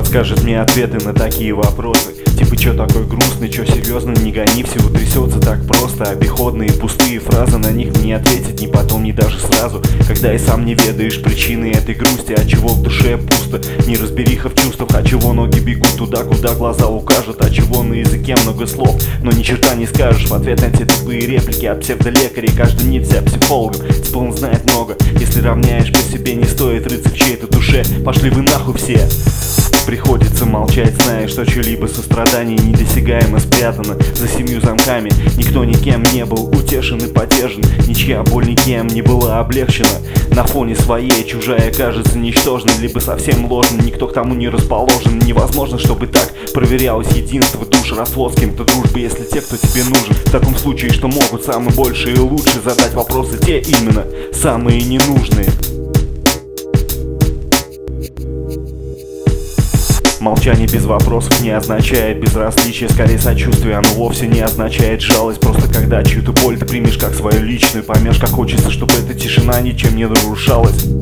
подскажет мне ответы на такие вопросы. Типа, чё такой грустный, чё серьезно, не гони, всего трясется так просто. Обиходные пустые фразы, на них не ответить ни потом, ни даже сразу. Когда и сам не ведаешь причины этой грусти, от чего в душе пусто, неразбериха в чувствах, от чего ноги бегут туда, куда глаза укажут, от чего на языке много слов, но ни черта не скажешь. В ответ на те тупые реплики от псевдолекарей, каждый нит себя психологом, типа он знает много. Если равняешь по себе, не стоит рыться в чьей-то душе. Пошли вы нахуй все. Приходится молчать, зная, что чье-либо сострадание недосягаемо спрятано за 7 замками. Никто никем не был утешен и поддержан, ничья боль никем не была облегчена. На фоне своей чужая кажется ничтожной, либо совсем ложной, никто к тому не расположен. Невозможно, чтобы так проверялось единство душ, расход с кем-то дружбы, если те, кто тебе нужен. В таком случае, что могут самые большие и лучше задать вопросы, те именно самые ненужные. Молчание без вопросов не означает безразличие, скорее сочувствие, оно вовсе не означает жалость. Просто когда чью-то боль ты примешь как свою личную, поймешь, как хочется, чтобы эта тишина ничем не нарушалась.